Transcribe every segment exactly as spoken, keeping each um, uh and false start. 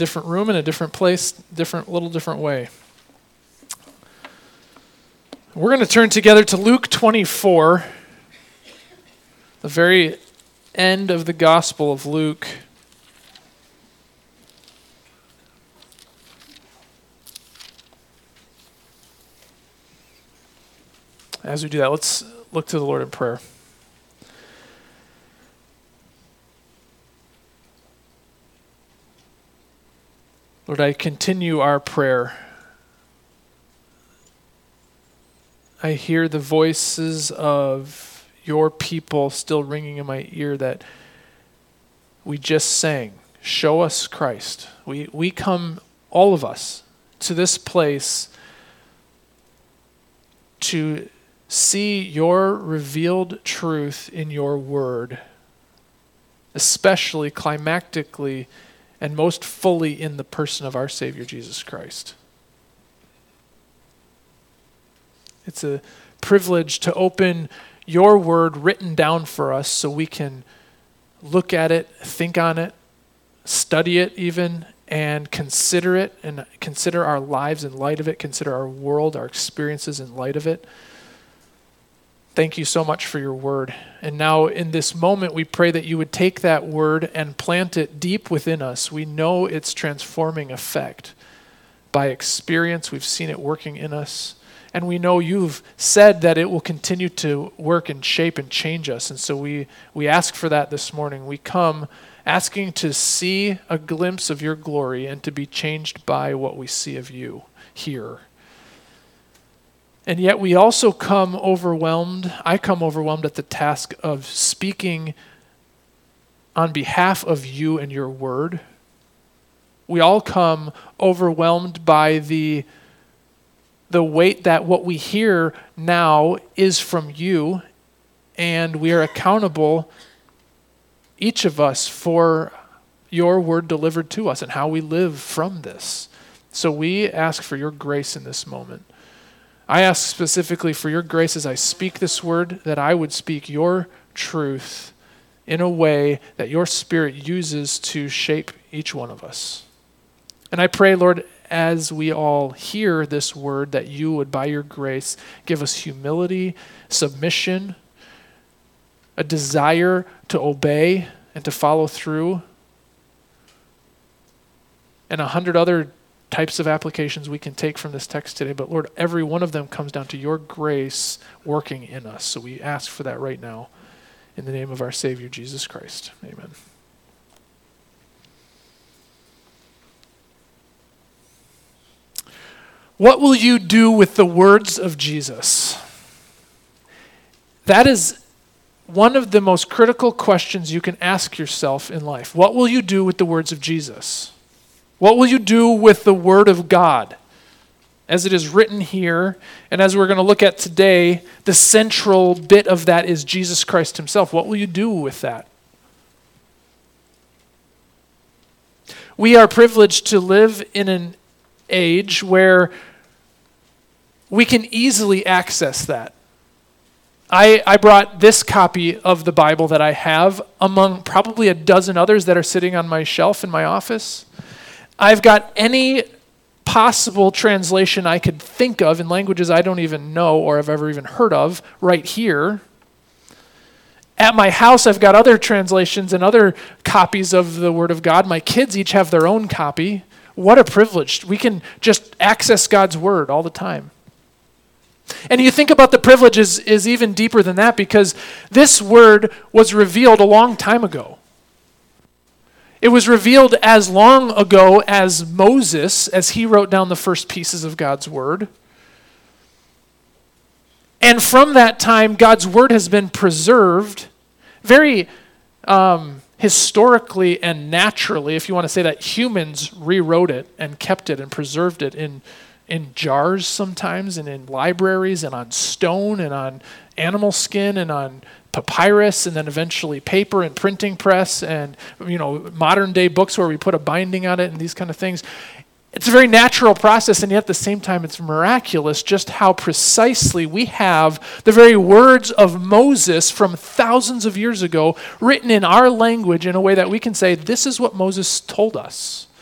different room, in a different place, different, little different way. We're going to turn together to Luke twenty-four, the very end of the Gospel of Luke. As we do that, let's look to the Lord in prayer. Lord, I continue our prayer. I hear the voices of your people still ringing in my ear that we just sang, show us Christ. We we come, all of us, to this place to see your revealed truth in your word, especially climactically and most fully in the person of our Savior, Jesus Christ. It's a privilege to open your word written down for us so we can look at it, think on it, study it even, and consider it, and consider our lives in light of it, consider our world, our experiences in light of it. Thank you so much for your word. And now in this moment, we pray that you would take that word and plant it deep within us. We know its transforming effect. By experience, we've seen it working in us. And we know you've said that it will continue to work and shape and change us. And so we, we ask for that this morning. We come asking to see a glimpse of your glory and to be changed by what we see of you here. And yet we also come overwhelmed. I come overwhelmed at the task of speaking on behalf of you and your word. We all come overwhelmed by the, the weight that what we hear now is from you, and we are accountable, each of us, for your word delivered to us and how we live from this. So we ask for your grace in this moment. I ask specifically for your grace as I speak this word, that I would speak your truth in a way that your Spirit uses to shape each one of us. And I pray, Lord, as we all hear this word, that you would, by your grace, give us humility, submission, a desire to obey and to follow through, and a hundred other types of applications we can take from this text today. But Lord, every one of them comes down to your grace working in us. So we ask for that right now in the name of our Savior, Jesus Christ. Amen. What will you do with the words of Jesus? That is one of the most critical questions you can ask yourself in life. What will you do with the words of Jesus? What will you do with the Word of God? As it is written here, and as we're going to look at today, the central bit of that is Jesus Christ himself. What will you do with that? We are privileged to live in an age where we can easily access that. I, I brought this copy of the Bible that I have among probably a dozen others that are sitting on my shelf in my office. I've got any possible translation I could think of in languages I don't even know or have ever even heard of right here. At my house, I've got other translations and other copies of the Word of God. My kids each have their own copy. What a privilege. We can just access God's Word all the time. And you think about the privilege is, is even deeper than that, because this Word was revealed a long time ago. It was revealed as long ago as Moses, as he wrote down the first pieces of God's Word. And from that time, God's Word has been preserved very um, historically and naturally, if you want to say that. Humans rewrote it and kept it and preserved it in, in jars sometimes, and in libraries, and on stone, and on animal skin, and on papyrus, and then eventually paper and printing press, and you know, modern day books where we put a binding on it and these kind of things. It's a very natural process, and yet at the same time it's miraculous just how precisely we have the very words of Moses from thousands of years ago written in our language in a way that we can say, this is what Moses told us.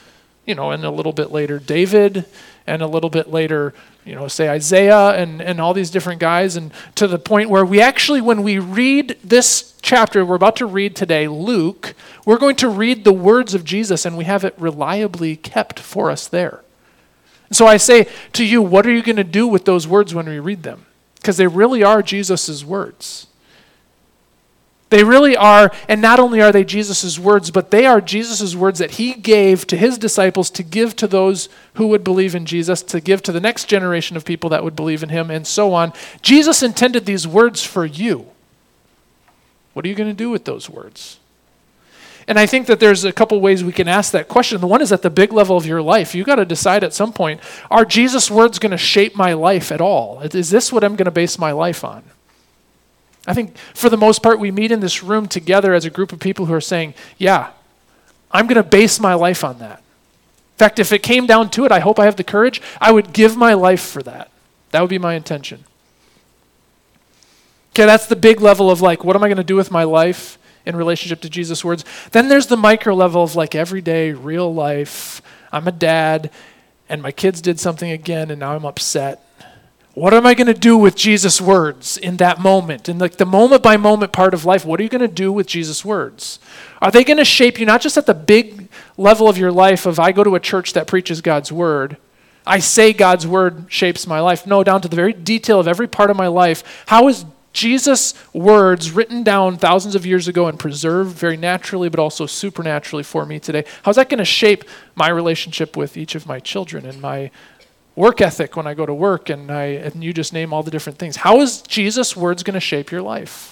you know, and a little bit later David, and a little bit later, you know, say Isaiah and, and all these different guys, and to the point where we actually, when we read this chapter we're about to read today, Luke, we're going to read the words of Jesus, and we have it reliably kept for us there. And so I say to you, what are you going to do with those words when we read them? Because they really are Jesus' words. They really are, and not only are they Jesus' words, but they are Jesus' words that he gave to his disciples to give to those who would believe in Jesus, to give to the next generation of people that would believe in him, and so on. Jesus intended these words for you. What are you going to do with those words? And I think that there's a couple ways we can ask that question. The one is at the big level of your life. You got to decide at some point, are Jesus' words going to shape my life at all? Is this what I'm going to base my life on? I think for the most part, we meet in this room together as a group of people who are saying, yeah, I'm going to base my life on that. In fact, if it came down to it, I hope I have the courage, I would give my life for that. That would be my intention. Okay, that's the big level of like, what am I going to do with my life in relationship to Jesus' words? Then there's the micro level of like everyday, real life. I'm a dad, and my kids did something again, and now I'm upset. What am I going to do with Jesus' words in that moment? In like the moment by moment part of life, what are you going to do with Jesus' words? Are they going to shape you not just at the big level of your life of I go to a church that preaches God's word, I say God's word shapes my life. No, down to the very detail of every part of my life. How is Jesus' words written down thousands of years ago and preserved very naturally but also supernaturally for me today? How's that going to shape my relationship with each of my children and my work ethic when I go to work, and I and you just name all the different things? How is Jesus' words going to shape your life?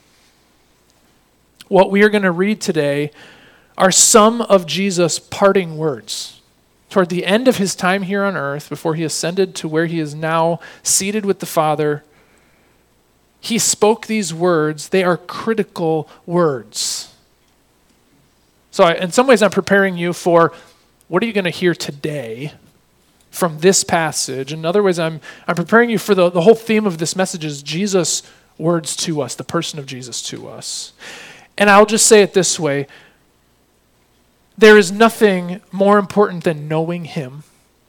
What we are going to read today are some of Jesus' parting words. Toward the end of his time here on earth, before he ascended to where he is now seated with the Father, he spoke these words. They are critical words. So I, in some ways, I'm preparing you for what are you going to hear today from this passage. In other ways, I'm I'm preparing you for the, the whole theme of this message is Jesus' words to us, the person of Jesus to us. And I'll just say it this way. There is nothing more important than knowing him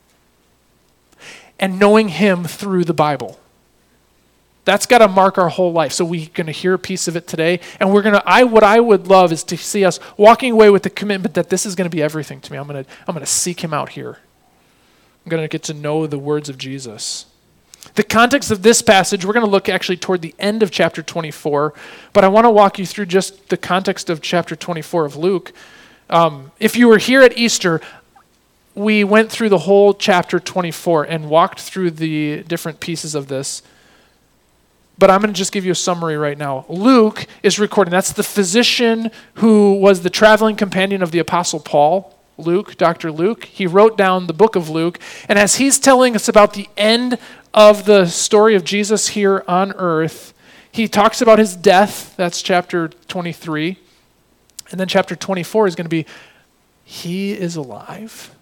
and knowing him through the Bible. That's got to mark our whole life. So we're going to hear a piece of it today, and we're going to, I, what I would love is to see us walking away with the commitment that this is going to be everything to me. I'm going to, I'm going to seek him out here. I'm going to get to know the words of Jesus. The context of this passage, we're going to look actually toward the end of chapter twenty-four, but I want to walk you through just the context of chapter twenty-four of Luke. Um, if you were here at Easter, we went through the whole chapter twenty-four and walked through the different pieces of this. But I'm going to just give you a summary right now. Luke is recording. That's the physician who was the traveling companion of the Apostle Paul. Luke, Doctor Luke, he wrote down the book of Luke, and as he's telling us about the end of the story of Jesus here on earth, he talks about his death. That's chapter twenty-three. And then chapter twenty-four is going to be, he is alive.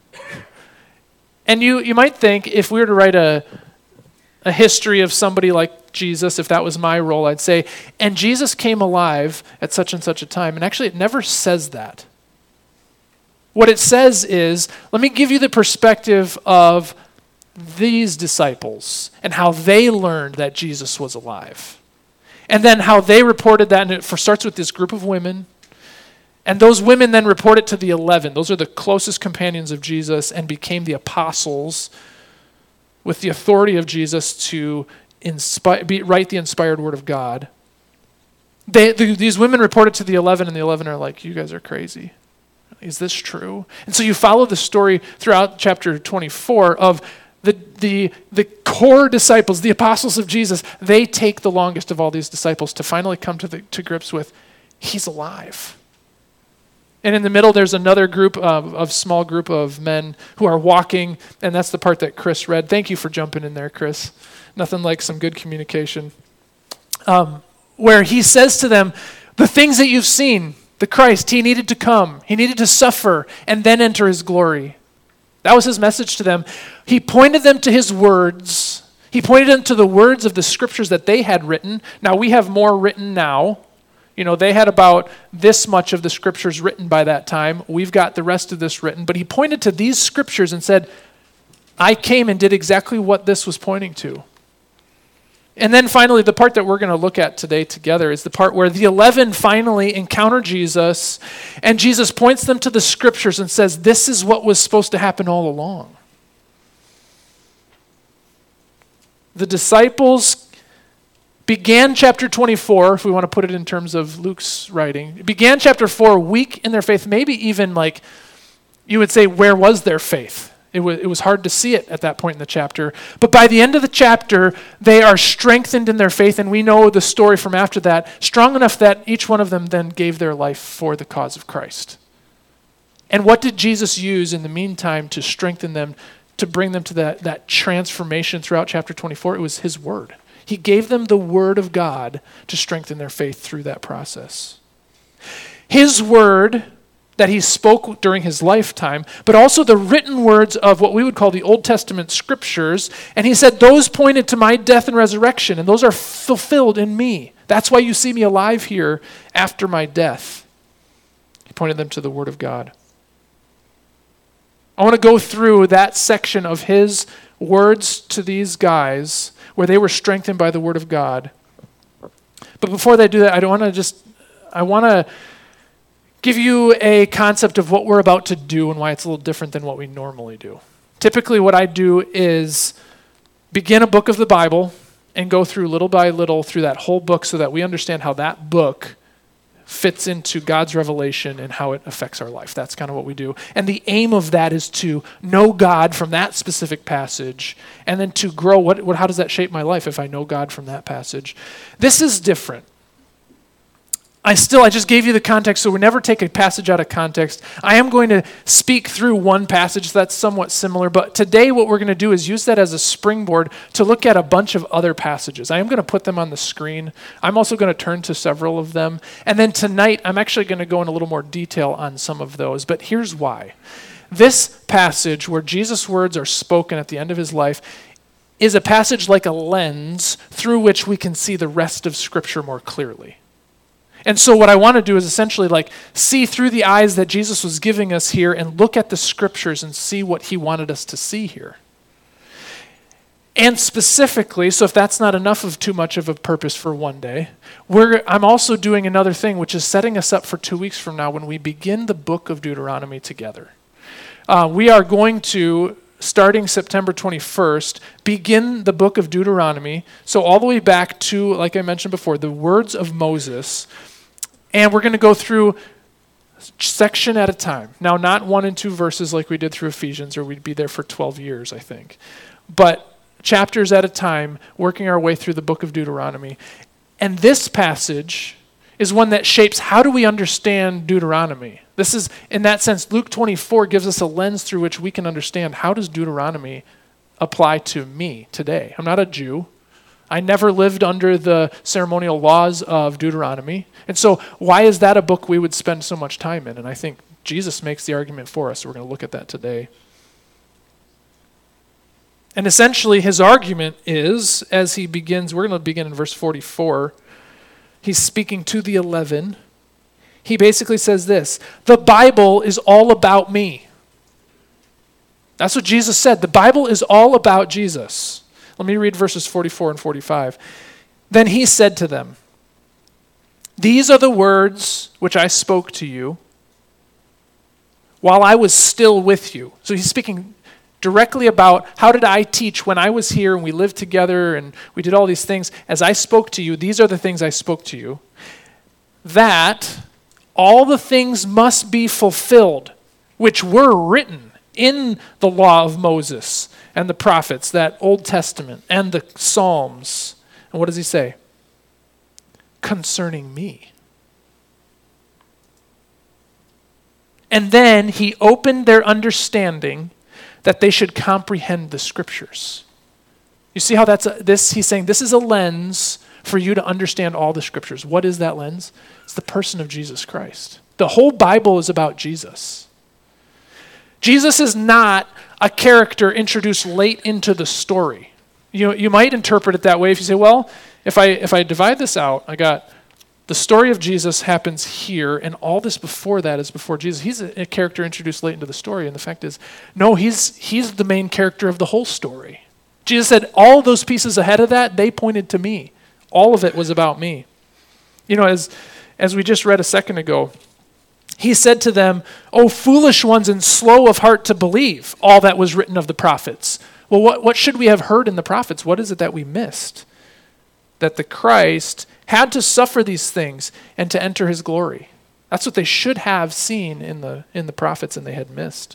And you you might think, if we were to write a, a history of somebody like Jesus, if that was my role, I'd say, and Jesus came alive at such and such a time. And actually, it never says that. What it says is, let me give you the perspective of these disciples and how they learned that Jesus was alive. And then how they reported that, and it starts with this group of women. And those women then report it to the eleven. Those are the closest companions of Jesus and became the apostles with the authority of Jesus to inspire, be, write the inspired word of God. They, the, these women report it to the eleven, and the eleven are like, you guys are crazy. Is this true? And so you follow the story throughout chapter twenty-four of the, the, the core disciples, the apostles of Jesus. They take the longest of all these disciples to finally come to, the, to grips with, he's alive. And in the middle, there's another group of, of small group of men who are walking, and that's the part that Chris read. Thank you for jumping in there, Chris. Nothing like some good communication. Um, where he says to them, the things that you've seen, the Christ, he needed to come. He needed to suffer and then enter his glory. That was his message to them. He pointed them to his words. He pointed them to the words of the scriptures that they had written. Now, we have more written now. You know, they had about this much of the scriptures written by that time. We've got the rest of this written. But he pointed to these scriptures and said, I came and did exactly what this was pointing to. And then finally, the part that we're going to look at today together is the part where the eleven finally encounter Jesus, and Jesus points them to the scriptures and says, this is what was supposed to happen all along. The disciples began chapter twenty-four, if we want to put it in terms of Luke's writing, began chapter four weak in their faith, maybe even like you would say, where was their faith? It was, it was hard to see it at that point in the chapter. But by the end of the chapter, they are strengthened in their faith, and we know the story from after that, strong enough that each one of them then gave their life for the cause of Christ. And what did Jesus use in the meantime to strengthen them, to bring them to that, that transformation throughout chapter twenty-four? It was his word. He gave them the word of God to strengthen their faith through that process. His word that he spoke during his lifetime, but also the written words of what we would call the Old Testament scriptures. And he said, those pointed to my death and resurrection, and those are fulfilled in me. That's why you see me alive here after my death. He pointed them to the word of God. I want to go through that section of his words to these guys where they were strengthened by the word of God. But before they do that, I don't want to just, I want to give you a concept of what we're about to do and why it's a little different than what we normally do. Typically what I do is begin a book of the Bible and go through little by little through that whole book so that we understand how that book fits into God's revelation and how it affects our life. That's kind of what we do. And the aim of that is to know God from that specific passage and then to grow. What, what, how does that shape my life if I know God from that passage? This is different. I still, I just gave you the context, so we never take a passage out of context. I am going to speak through one passage that's somewhat similar, but today what we're going to do is use that as a springboard to look at a bunch of other passages. I am going to put them on the screen. I'm also going to turn to several of them. And then tonight, I'm actually going to go in a little more detail on some of those, but here's why. This passage where Jesus' words are spoken at the end of his life is a passage like a lens through which we can see the rest of Scripture more clearly. And so what I want to do is essentially like see through the eyes that Jesus was giving us here and look at the scriptures and see what he wanted us to see here. And specifically, so if that's not enough of too much of a purpose for one day, we're, I'm also doing another thing, which is setting us up for two weeks from now when we begin the book of Deuteronomy together. Uh, we are going to, starting September twenty-first, begin the book of Deuteronomy. So all the way back to, like I mentioned before, the words of Moses. And we're going to go through section at a time. Now, not one and two verses like we did through Ephesians, or we'd be there for twelve years, I think. But chapters at a time, working our way through the book of Deuteronomy. And this passage is one that shapes how do we understand Deuteronomy. This is, in that sense, Luke twenty-four gives us a lens through which we can understand how does Deuteronomy apply to me today. I'm not a Jew. I never lived under the ceremonial laws of Deuteronomy. And so why is that a book we would spend so much time in? And I think Jesus makes the argument for us. So we're going to look at that today. And essentially his argument is, as he begins, we're going to begin in verse forty-four. He's speaking to the eleven. He basically says this: the Bible is all about me. That's what Jesus said. The Bible is all about Jesus. Let me read verses forty-four and forty-five. Then he said to them, these are the words which I spoke to you while I was still with you. So he's speaking directly about how did I teach when I was here and we lived together and we did all these things. As I spoke to you, these are the things I spoke to you. That all the things must be fulfilled which were written in the law of Moses and the prophets, that Old Testament and the Psalms. And what does he say? Concerning me. And then he opened their understanding that they should comprehend the scriptures. You see how that's a, this, he's saying this is a lens for you to understand all the scriptures. What is that lens? It's the person of Jesus Christ. The whole Bible is about Jesus. Jesus is not a character introduced late into the story. You, you might interpret it that way if you say, well, if I if I divide this out, I got The story of Jesus happens here, and all this before that is before Jesus. He's a, a character introduced late into the story, and the fact is, no, he's he's the main character of the whole story. Jesus said all those pieces ahead of that, they pointed to me. All of it was about me. You know, as as we just read a second ago, he said to them, "O foolish ones and slow of heart to believe all that was written of the prophets." Well, what, what should we have heard in the prophets? What is it that we missed? That the Christ had to suffer these things and to enter his glory. That's what they should have seen in the in the prophets, and they had missed.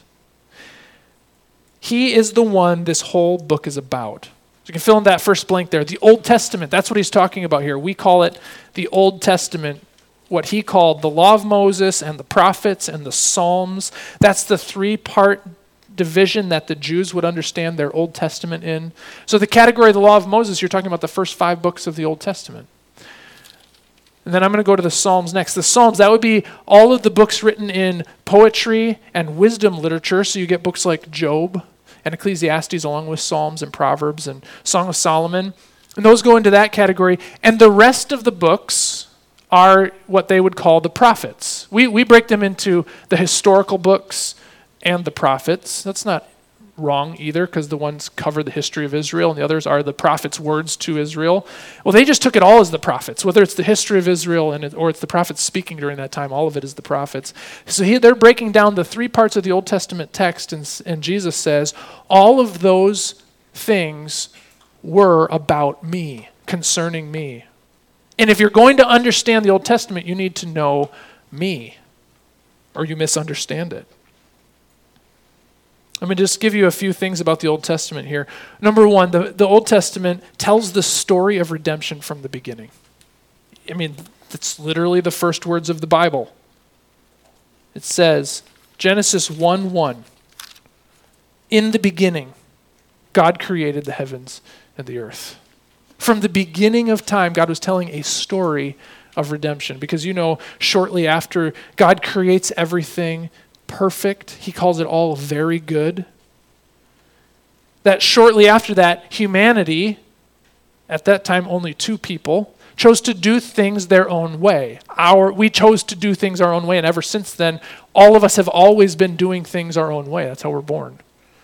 He is the one this whole book is about. So you can fill in that first blank there. The Old Testament, that's what he's talking about here. We call it the Old Testament, what he called the Law of Moses and the prophets and the Psalms. That's the three-part division that the Jews would understand their Old Testament in. So the category of the Law of Moses, you're talking about the first five books of the Old Testament. And then I'm going to go to the Psalms next. The Psalms, that would be all of the books written in poetry and wisdom literature. So you get books like Job and Ecclesiastes along with Psalms and Proverbs and Song of Solomon. And those go into that category. And the rest of the books are what they would call the prophets. We we break them into the historical books and the prophets. That's not wrong either, because the ones cover the history of Israel and the others are the prophets' words to Israel. Well, they just took it all as the prophets, whether it's the history of Israel and it, or it's the prophets speaking during that time. All of it is the prophets. So he, they're breaking down the three parts of the Old Testament text, and, and Jesus says, all of those things were about me, concerning me. And if you're going to understand the Old Testament, you need to know me, or you misunderstand it. I'm going to just give you a few things about the Old Testament here. Number one, the, the Old Testament tells the story of redemption from the beginning. I mean, it's literally the first words of the Bible. It says, Genesis one one, in the beginning, God created the heavens and the earth. From the beginning of time, God was telling a story of redemption. Because you know, shortly after God creates everything perfect, he calls it all very good. That shortly after that, humanity, at that time only two people, chose to do things their own way. Our, we chose to do things our own way, and ever since then, all of us have always been doing things our own way. That's how we're born.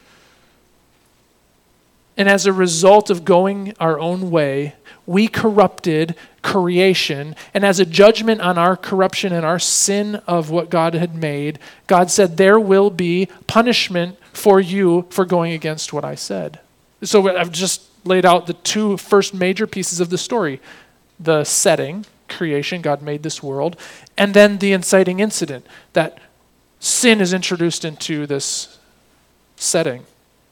And as a result of going our own way, we corrupted creation. And as a judgment on our corruption and our sin of what God had made, God said, there will be punishment for you for going against what I said. So I've just laid out the two first major pieces of the story. The setting, creation, God made this world, and then the inciting incident, that sin is introduced into this setting.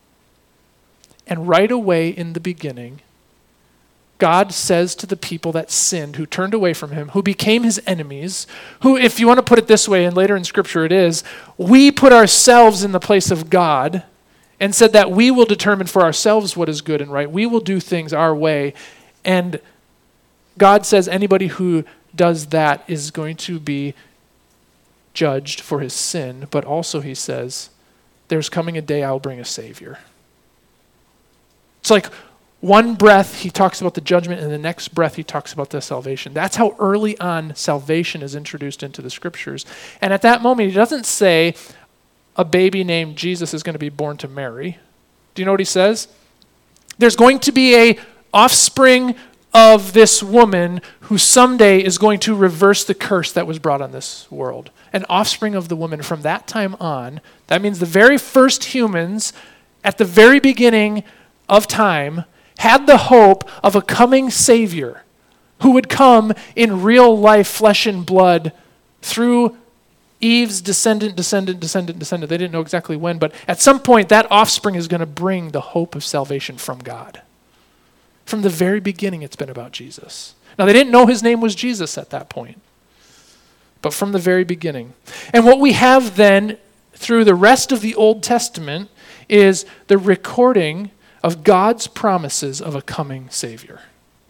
And right away in the beginning, God says to the people that sinned, who turned away from him, who became his enemies, who, if you want to put it this way, and later in Scripture it is, we put ourselves in the place of God and said that we will determine for ourselves what is good and right. We will do things our way. And God says anybody who does that is going to be judged for his sin, but also he says, there's coming a day I'll bring a Savior. It's like one breath he talks about the judgment, and the next breath he talks about the salvation. That's how early on salvation is introduced into the Scriptures. And at that moment, he doesn't say a baby named Jesus is going to be born to Mary. Do you know what he says? There's going to be a offspring of this woman who someday is going to reverse the curse that was brought on this world. An offspring of the woman. From that time on, that means the very first humans at the very beginning of time had the hope of a coming Savior who would come in real life, flesh and blood, through Eve's descendant, descendant, descendant, descendant. They didn't know exactly when, but at some point that offspring is going to bring the hope of salvation from God. From the very beginning, it's been about Jesus. Now, they didn't know his name was Jesus at that point, but from the very beginning. And what we have then through the rest of the Old Testament is the recording of God's promises of a coming Savior.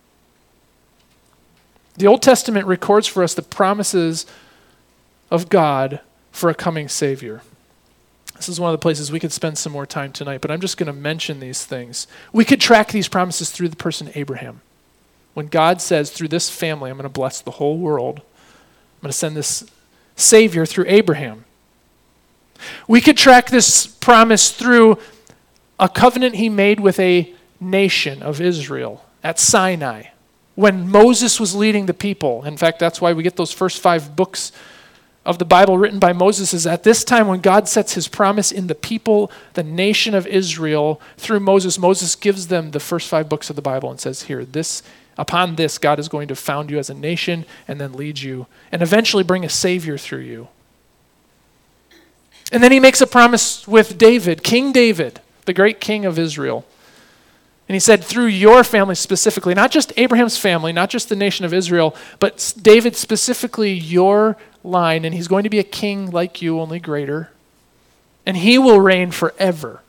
The Old Testament records for us the promises of God for a coming Savior. This is one of the places we could spend some more time tonight, but I'm just going to mention these things. We could track these promises through the person Abraham. When God says, through this family, I'm going to bless the whole world. I'm going to send this Savior through Abraham. We could track this promise through a covenant he made with a nation of Israel at Sinai when Moses was leading the people. In fact, that's why we get those first five books of the Bible written by Moses. Is at this time when God sets his promise in the people, the nation of Israel, through Moses. Moses gives them the first five books of the Bible and says, here, this upon this, God is going to found you as a nation and then lead you and eventually bring a Savior through you. And then he makes a promise with David, King David, the great king of Israel. And he said, through your family specifically, not just Abraham's family, not just the nation of Israel, but David specifically, your line, and he's going to be a king like you, only greater. And he will reign forever.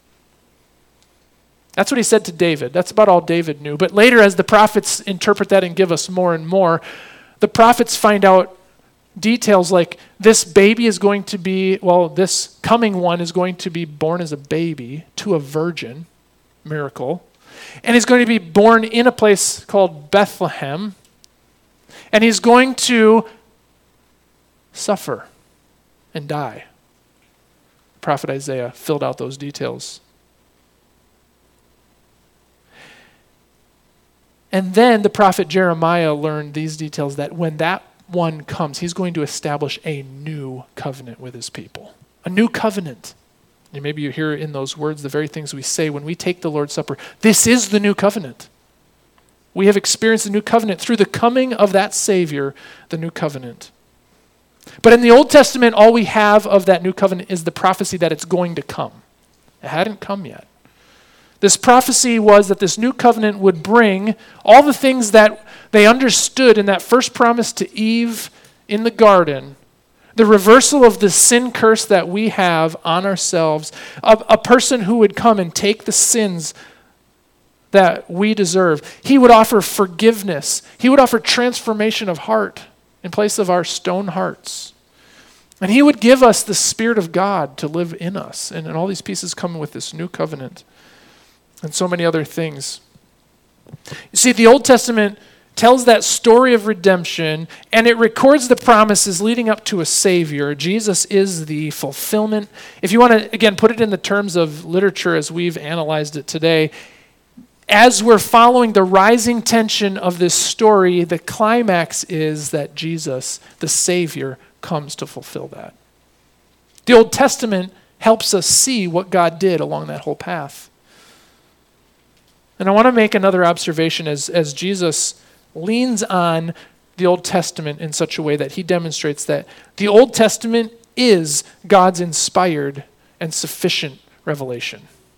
That's what he said to David. That's about all David knew. But later, as the prophets interpret that and give us more and more, the prophets find out details like this baby is going to be, well, this coming one is going to be born as a baby to a virgin, miracle. And he's going to be born in a place called Bethlehem. And he's going to suffer and die. Prophet Isaiah filled out those details. And then the prophet Jeremiah learned these details, that when that one comes, he's going to establish a new covenant with his people. A new covenant. And maybe you hear in those words the very things we say when we take the Lord's Supper. This is the new covenant. We have experienced the new covenant through the coming of that Savior, the new covenant. But in the Old Testament, all we have of that new covenant is the prophecy that it's going to come. It hadn't come yet. This prophecy was that this new covenant would bring all the things that they understood in that first promise to Eve in the garden, the reversal of the sin curse that we have on ourselves, a, a person who would come and take the sins that we deserve. He would offer forgiveness. He would offer transformation of heart in place of our stone hearts. And he would give us the Spirit of God to live in us. And, and all these pieces come with this new covenant. And so many other things. You see, the Old Testament tells that story of redemption, and it records the promises leading up to a Savior. Jesus is the fulfillment. If you want to, again, put it in the terms of literature as we've analyzed it today, as we're following the rising tension of this story, the climax is that Jesus, the Savior, comes to fulfill that. The Old Testament helps us see what God did along that whole path. And I want to make another observation as, as Jesus leans on the Old Testament in such a way that he demonstrates that the Old Testament is God's inspired and sufficient revelation.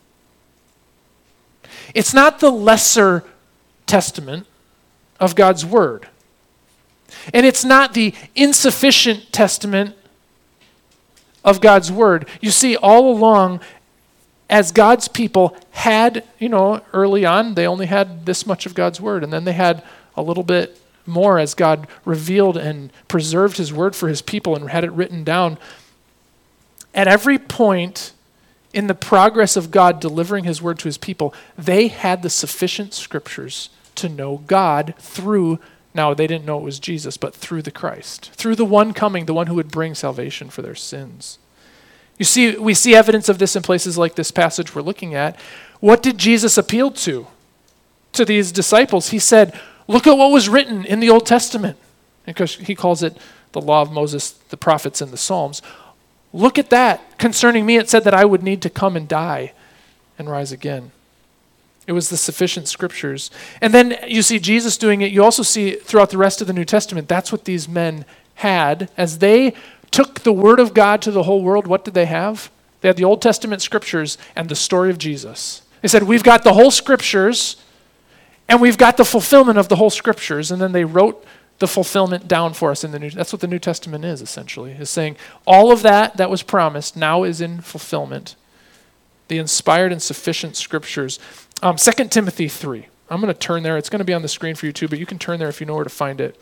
It's not the lesser testament of God's Word. And it's not the insufficient testament of God's Word. You see, all along, as God's people had, you know, early on, they only had this much of God's Word, and then they had a little bit more as God revealed and preserved his Word for his people and had it written down. At every point in the progress of God delivering his Word to his people, they had the sufficient scriptures to know God through, now they didn't know it was Jesus, but through the Christ, through the one coming, the one who would bring salvation for their sins. You see, we see evidence of this in places like this passage we're looking at. What did Jesus appeal to? To these disciples. He said, look at what was written in the Old Testament. Because he calls it the law of Moses, the prophets, and the Psalms. Look at that. Concerning me, it said that I would need to come and die and rise again. It was the sufficient scriptures. And then you see Jesus doing it. You also see throughout the rest of the New Testament, that's what these men had. As they took the Word of God to the whole world, what did they have? They had the Old Testament scriptures and the story of Jesus. They said, we've got the whole scriptures and we've got the fulfillment of the whole scriptures. And then they wrote the fulfillment down for us in the New. That's what the New Testament is, essentially, is saying all of that that was promised now is in fulfillment. The inspired and sufficient scriptures. Um, Second Timothy three. I'm going to turn there. It's going to be on the screen for you too, but you can turn there if you know where to find it.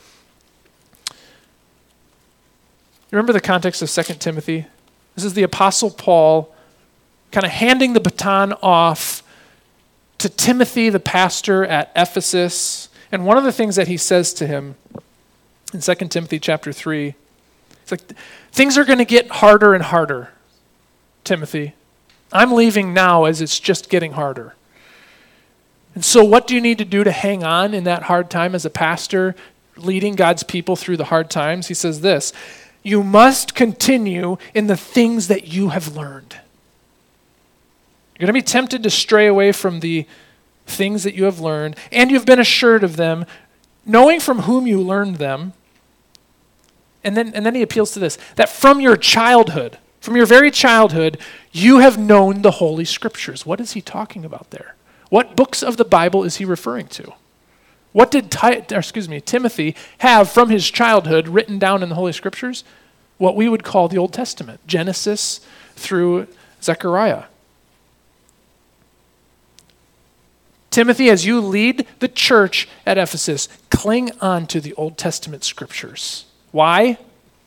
You remember the context of Second Timothy? This is the Apostle Paul kind of handing the baton off to Timothy, the pastor at Ephesus. And one of the things that he says to him in Second Timothy chapter three, it's like, things are going to get harder and harder, Timothy. I'm leaving now as it's just getting harder. And so what do you need to do to hang on in that hard time as a pastor, leading God's people through the hard times? He says this, you must continue in the things that you have learned. You're going to be tempted to stray away from the things that you have learned, and you've been assured of them, knowing from whom you learned them. And then, and then he appeals to this, that from your childhood, from your very childhood, you have known the Holy Scriptures. What is he talking about there? What books of the Bible is he referring to? What did Ti- or excuse me, Timothy have from his childhood written down in the Holy Scriptures? What we would call the Old Testament, Genesis through Zechariah. Timothy, as you lead the church at Ephesus, cling on to the Old Testament Scriptures. Why?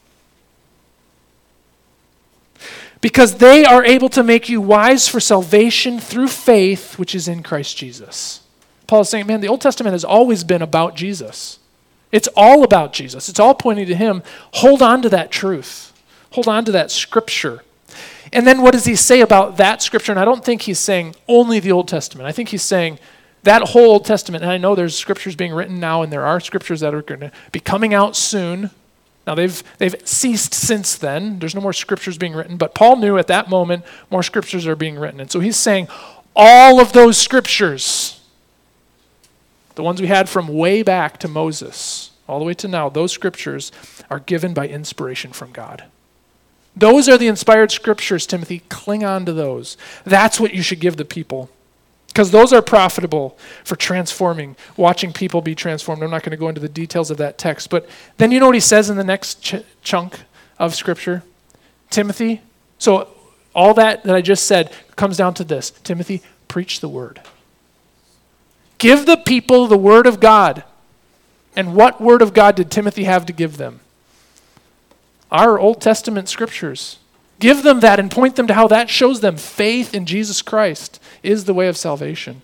Because they are able to make you wise for salvation through faith, which is in Christ Jesus. Paul is saying, man, the Old Testament has always been about Jesus. It's all about Jesus. It's all pointing to him. Hold on to that truth. Hold on to that Scripture. And then what does he say about that Scripture? And I don't think he's saying only the Old Testament. I think he's saying that whole Old Testament. And I know there's Scriptures being written now, and there are Scriptures that are going to be coming out soon. Now, they've they've ceased since then. There's no more Scriptures being written. But Paul knew at that moment more Scriptures are being written. And so he's saying all of those Scriptures, the ones we had from way back to Moses, all the way to now, those Scriptures are given by inspiration from God. Those are the inspired Scriptures, Timothy. Cling on to those. That's what you should give the people. Because those are profitable for transforming, watching people be transformed. I'm not going to go into the details of that text. But then you know what he says in the next ch- chunk of Scripture? Timothy, so all that that I just said comes down to this. Timothy, preach the word. Give the people the word of God. And what word of God did Timothy have to give them? Our Old Testament Scriptures. Give them that and point them to how that shows them faith in Jesus Christ is the way of salvation.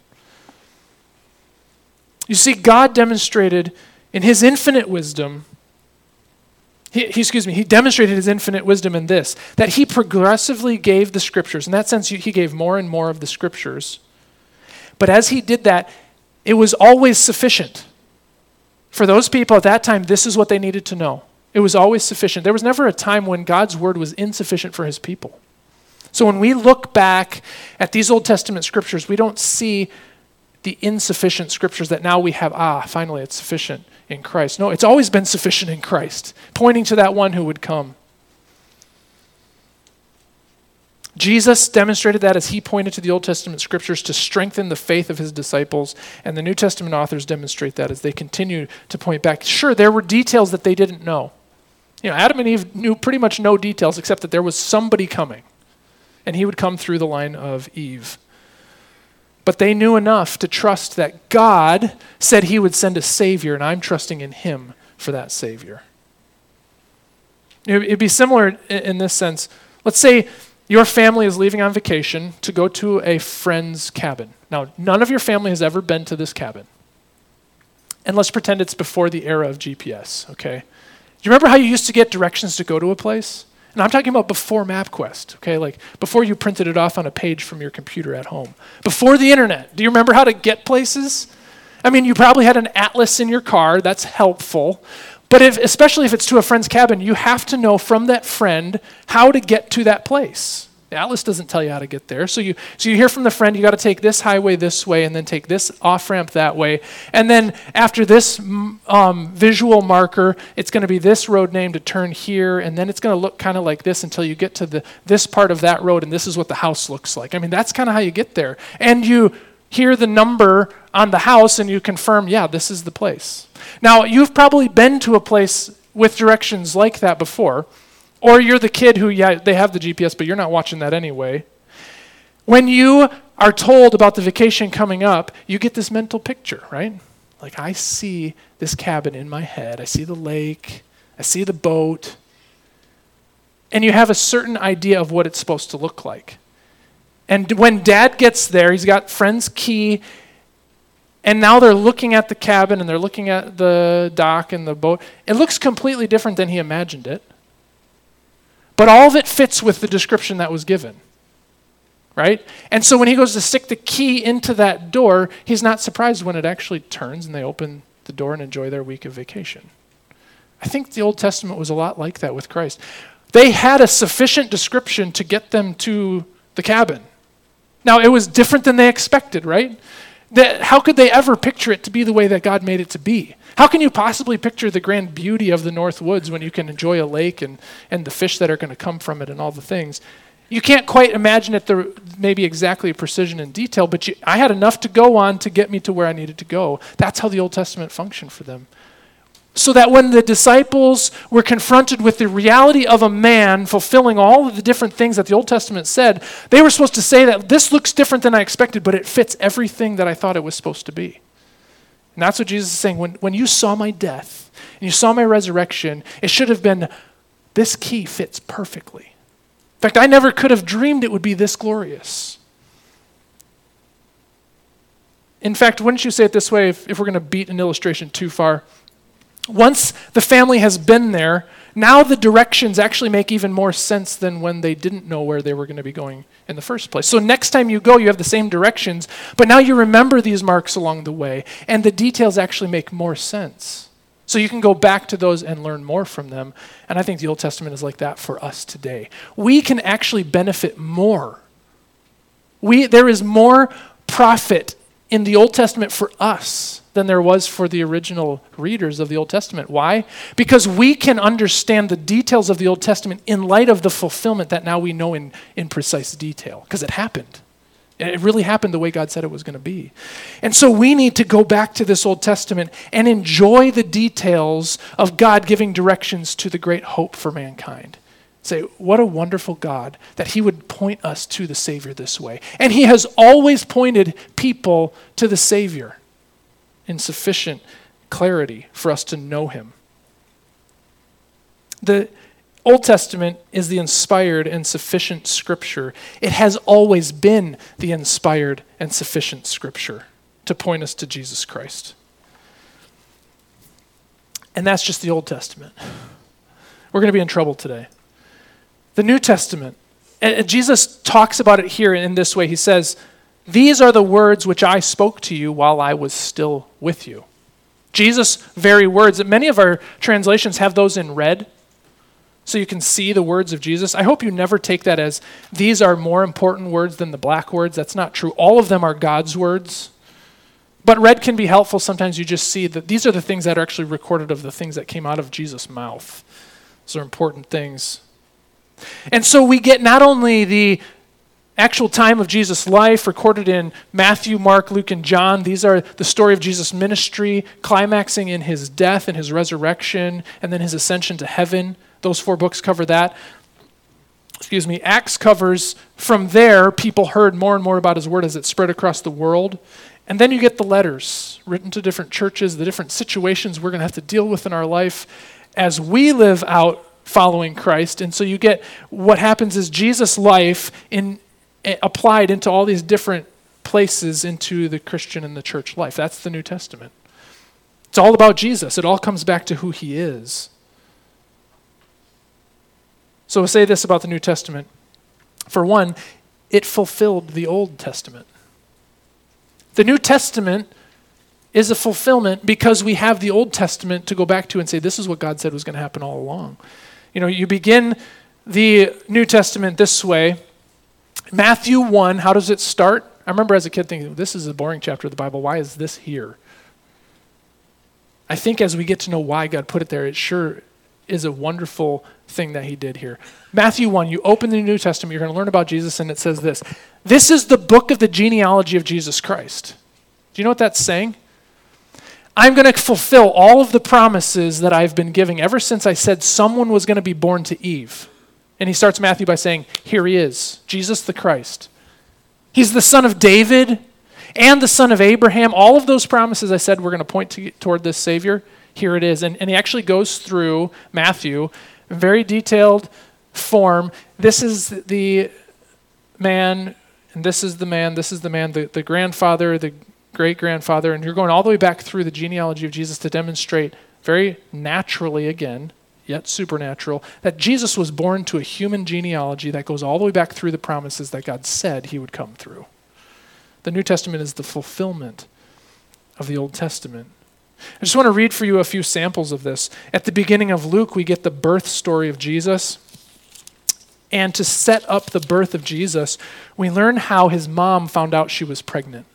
You see, God demonstrated in his infinite wisdom, he, he, excuse me, he demonstrated his infinite wisdom in this, that he progressively gave the Scriptures. In that sense, he gave more and more of the Scriptures. But as he did that, it was always sufficient. For those people at that time, this is what they needed to know. It was always sufficient. There was never a time when God's word was insufficient for his people. So when we look back at these Old Testament Scriptures, we don't see the insufficient Scriptures that now we have, ah, finally it's sufficient in Christ. No, it's always been sufficient in Christ, pointing to that one who would come. Jesus demonstrated that as he pointed to the Old Testament Scriptures to strengthen the faith of his disciples, and the New Testament authors demonstrate that as they continue to point back. Sure, there were details that they didn't know. You know, Adam and Eve knew pretty much no details except that there was somebody coming, and he would come through the line of Eve. But they knew enough to trust that God said he would send a Savior, and I'm trusting in him for that Savior. It'd be similar in this sense. Let's say your family is leaving on vacation to go to a friend's cabin. Now, none of your family has ever been to this cabin. And let's pretend it's before the era of G P S, okay? Do you remember how you used to get directions to go to a place? And I'm talking about before MapQuest, okay? Like before you printed it off on a page from your computer at home. Before the internet. Do you remember how to get places? I mean, you probably had an atlas in your car. That's helpful. But if, especially if it's to a friend's cabin, you have to know from that friend how to get to that place. The atlas doesn't tell you how to get there. So you so you hear from the friend, you got to take this highway this way and then take this off-ramp that way. And then after this um, visual marker, it's going to be this road name to turn here, and then it's going to look kind of like this until you get to the this part of that road, and this is what the house looks like. I mean, that's kind of how you get there. And you hear the number on the house, and you confirm, yeah, this is the place. Now, you've probably been to a place with directions like that before, or you're the kid who, yeah, they have the G P S, but you're not watching that anyway. When you are told about the vacation coming up, you get this mental picture, right? Like, I see this cabin in my head. I see the lake. I see the boat. And you have a certain idea of what it's supposed to look like. And when Dad gets there, he's got friend's key. And now they're looking at the cabin and they're looking at the dock and the boat. It looks completely different than he imagined it. But all of it fits with the description that was given. Right? And so when he goes to stick the key into that door, he's not surprised when it actually turns and they open the door and enjoy their week of vacation. I think the Old Testament was a lot like that with Christ. They had a sufficient description to get them to the cabin. Now, it was different than they expected, right? That, how could they ever picture it to be the way that God made it to be? How can you possibly picture the grand beauty of the North Woods when you can enjoy a lake and, and the fish that are going to come from it and all the things? You can't quite imagine it the, maybe exactly precision and detail, but you, I had enough to go on to get me to where I needed to go. That's how the Old Testament functioned for them. So that when the disciples were confronted with the reality of a man fulfilling all of the different things that the Old Testament said, they were supposed to say that this looks different than I expected, but it fits everything that I thought it was supposed to be. And that's what Jesus is saying. When, when you saw my death and you saw my resurrection, it should have been, this key fits perfectly. In fact, I never could have dreamed it would be this glorious. In fact, wouldn't you say it this way, if, if we're going to beat an illustration too far? Once the family has been there, now the directions actually make even more sense than when they didn't know where they were going to be going in the first place. So next time you go, you have the same directions, but now you remember these marks along the way, and the details actually make more sense. So you can go back to those and learn more from them, and I think the Old Testament is like that for us today. We can actually benefit more. We, there is more profit in the Old Testament for us than there was for the original readers of the Old Testament. Why? Because we can understand the details of the Old Testament in light of the fulfillment that now we know in, in precise detail, because it happened. It really happened the way God said it was going to be. And so we need to go back to this Old Testament and enjoy the details of God giving directions to the great hope for mankind. Say, what a wonderful God that he would point us to the Savior this way. And he has always pointed people to the Savior in sufficient clarity for us to know him. The Old Testament is the inspired and sufficient scripture. It has always been the inspired and sufficient scripture to point us to Jesus Christ. And that's just the Old Testament. We're going to be in trouble today. The New Testament, and Jesus talks about it here in this way. He says, "These are the words which I spoke to you while I was still with you." Jesus' very words, that many of our translations have those in red, so you can see the words of Jesus. I hope you never take that as these are more important words than the black words. That's not true. All of them are God's words. But red can be helpful. Sometimes you just see that these are the things that are actually recorded of the things that came out of Jesus' mouth. Those are important things. And so we get not only the actual time of Jesus' life recorded in Matthew, Mark, Luke, and John. These are the story of Jesus' ministry, climaxing in his death and his resurrection, and then his ascension to heaven. Those four books cover that. Excuse me. Acts covers, from there, people heard more and more about his word as it spread across the world. And then you get the letters written to different churches, the different situations we're going to have to deal with in our life as we live out following Christ. And so you get what happens is Jesus' life in applied into all these different places into the Christian and the church life. That's the New Testament. It's all about Jesus. It all comes back to who he is. So we'll say this about the New Testament. For one, it fulfilled the Old Testament. The New Testament is a fulfillment because we have the Old Testament to go back to and say, this is what God said was going to happen all along. You know, you begin the New Testament this way. Matthew one, how does it start? I remember as a kid thinking, this is a boring chapter of the Bible. Why is this here? I think as we get to know why God put it there, it sure is a wonderful thing that he did here. Matthew one, you open the New Testament, you're going to learn about Jesus, and it says this. This is the book of the genealogy of Jesus Christ. Do you know what that's saying? I'm going to fulfill all of the promises that I've been giving ever since I said someone was going to be born to Eve. And he starts Matthew by saying, here he is, Jesus the Christ. He's the son of David and the son of Abraham. All of those promises I said we're going to point to, toward this Savior. Here it is. And, and he actually goes through Matthew in very detailed form. This is the man, and this is the man, this is the man, the, the grandfather, the great-grandfather, and you're going all the way back through the genealogy of Jesus to demonstrate very naturally again, yet supernatural, that Jesus was born to a human genealogy that goes all the way back through the promises that God said he would come through. The New Testament is the fulfillment of the Old Testament. I just want to read for you a few samples of this. At the beginning of Luke, we get the birth story of Jesus. And to set up the birth of Jesus, we learn how his mom found out she was pregnant.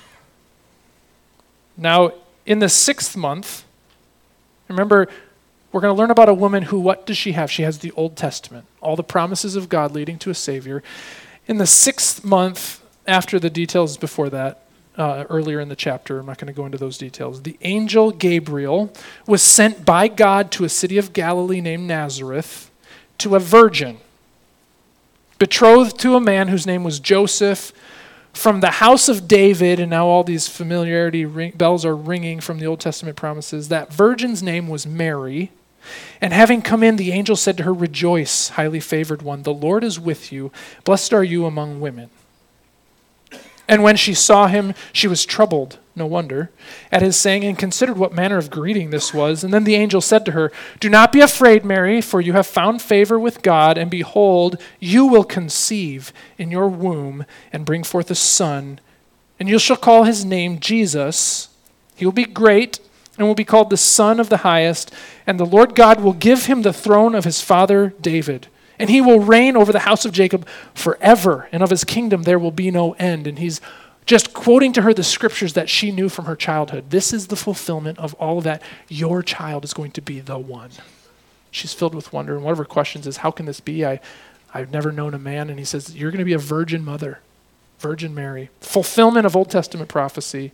Now, in the sixth month, remember, we're going to learn about a woman who, what does she have? She has the Old Testament, all the promises of God leading to a Savior. In the sixth month, after the details before that, uh, earlier in the chapter, I'm not going to go into those details, the angel Gabriel was sent by God to a city of Galilee named Nazareth to a virgin, betrothed to a man whose name was Joseph, from the house of David, and now all these familiarity ring, bells are ringing from the Old Testament promises. That virgin's name was Mary. And having come in, the angel said to her, "Rejoice, highly favored one, the Lord is with you. Blessed are you among women." And when she saw him, she was troubled, no wonder, at his saying, and considered what manner of greeting this was. And then the angel said to her, "Do not be afraid, Mary, for you have found favor with God, and behold, you will conceive in your womb and bring forth a son, and you shall call his name Jesus. He will be great and will be called the Son of the Highest, and the Lord God will give him the throne of his father David. And he will reign over the house of Jacob forever, and of his kingdom there will be no end." And he's just quoting to her the scriptures that she knew from her childhood. This is the fulfillment of all of that. Your child is going to be the one. She's filled with wonder, and one of her questions is, how can this be? I, I've never known a man. And he says, you're going to be a virgin mother, Virgin Mary. Fulfillment of Old Testament prophecy.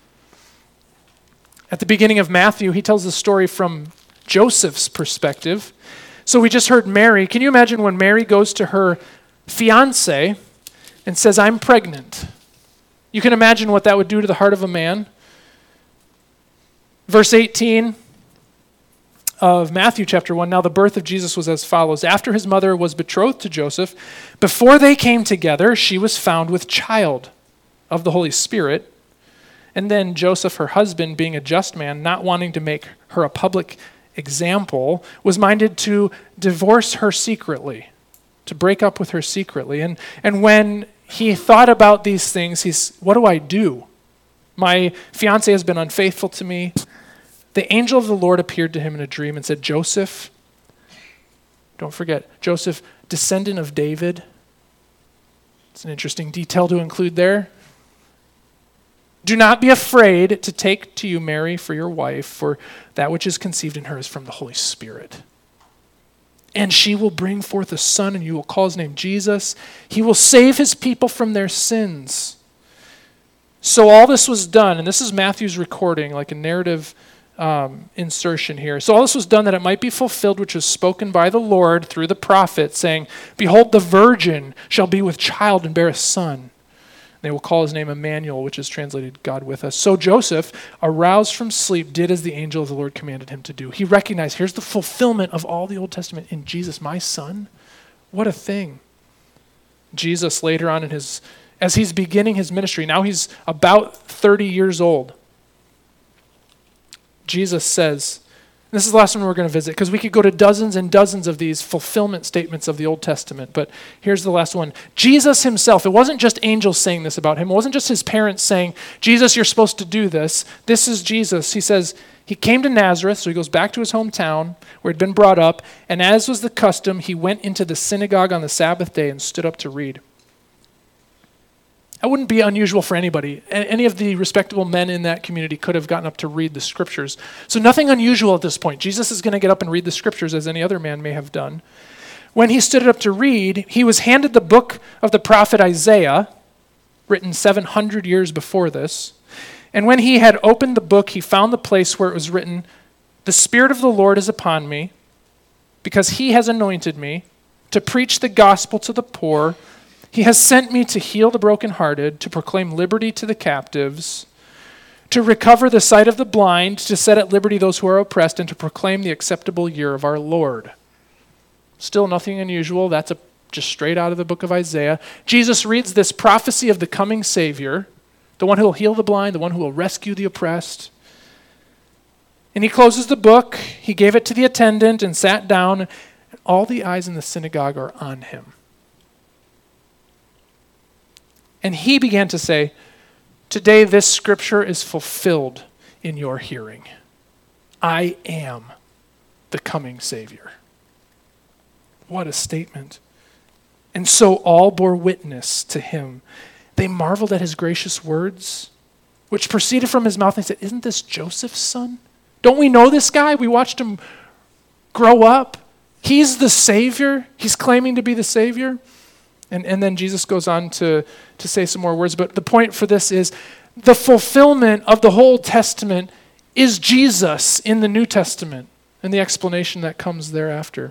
At the beginning of Matthew, he tells the story from Joseph's perspective. So we just heard Mary. Can you imagine when Mary goes to her fiance and says, "I'm pregnant"? You can imagine what that would do to the heart of a man. Verse eighteen of Matthew chapter one, "Now the birth of Jesus was as follows. After his mother was betrothed to Joseph, before they came together, she was found with child of the Holy Spirit. And then Joseph, her husband, being a just man, not wanting to make her a public example, was minded to divorce her secretly, to break up with her secretly. And, and when he thought about these things, he's, what do I do? My fiance has been unfaithful to me. The angel of the Lord appeared to him in a dream and said, Joseph, don't forget, Joseph, descendant of David. It's an interesting detail to include there. Do not be afraid to take to you Mary for your wife, for that which is conceived in her is from the Holy Spirit. And she will bring forth a son, and you will call his name Jesus. He will save his people from their sins. So all this was done, and this is Matthew's recording, like a narrative um, insertion here. So all this was done that it might be fulfilled, which was spoken by the Lord through the prophet, saying, "Behold, the virgin shall be with child and bear a son. They will call his name Emmanuel," which is translated God with us. So Joseph, aroused from sleep, did as the angel of the Lord commanded him to do. He recognized, here's the fulfillment of all the Old Testament in Jesus, my son. What a thing. Jesus later on in his, as he's beginning his ministry, now he's about thirty years old. Jesus says, this is the last one we're going to visit, because we could go to dozens and dozens of these fulfillment statements of the Old Testament, but here's the last one. Jesus himself, it wasn't just angels saying this about him. It wasn't just his parents saying, Jesus, you're supposed to do this. This is Jesus. He says, he came to Nazareth, so he goes back to his hometown where he'd been brought up, and as was the custom, he went into the synagogue on the Sabbath day and stood up to read. That wouldn't be unusual for anybody. Any of the respectable men in that community could have gotten up to read the scriptures. So nothing unusual at this point. Jesus is going to get up and read the scriptures as any other man may have done. When he stood up to read, he was handed the book of the prophet Isaiah, written seven hundred years before this. And when he had opened the book, he found the place where it was written, "The Spirit of the Lord is upon me, because he has anointed me to preach the gospel to the poor. He has sent me to heal the brokenhearted, to proclaim liberty to the captives, to recover the sight of the blind, to set at liberty those who are oppressed, and to proclaim the acceptable year of our Lord." Still nothing unusual. That's a, just straight out of the book of Isaiah. Jesus reads this prophecy of the coming Savior the one who will heal the blind, the one who will rescue the oppressed. And he closes the book. He gave it to the attendant and sat down. And all the eyes in the synagogue are on him. And he began to say, "Today this scripture is fulfilled in your hearing. I am the coming Savior." What a statement. And so all bore witness to him. They marveled at his gracious words, which proceeded from his mouth. They said, "Isn't this Joseph's son? Don't we know this guy? We watched him grow up. He's the Savior. He's claiming to be the Savior." And, and then Jesus goes on to, to say some more words. But the point for this is the fulfillment of the whole Testament is Jesus in the New Testament and the explanation that comes thereafter.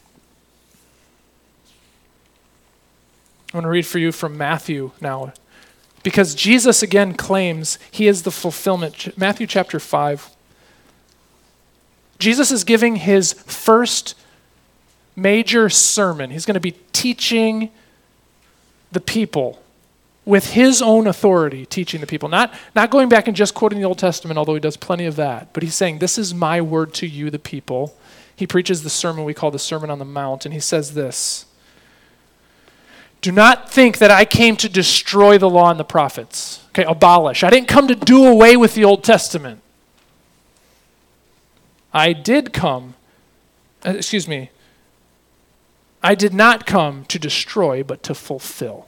I want to read for you from Matthew now, because Jesus again claims he is the fulfillment. Matthew chapter five. Jesus is giving his first major sermon. He's going to be teaching the people with his own authority, teaching the people. Not, not going back and just quoting the Old Testament, although he does plenty of that. But he's saying, "This is my word to you, the people." He preaches the sermon we call the Sermon on the Mount, and he says this: "Do not think that I came to destroy the law and the prophets." Okay, abolish. I didn't come to do away with the Old Testament. I did come, uh, excuse me, I did not come to destroy, but to fulfill.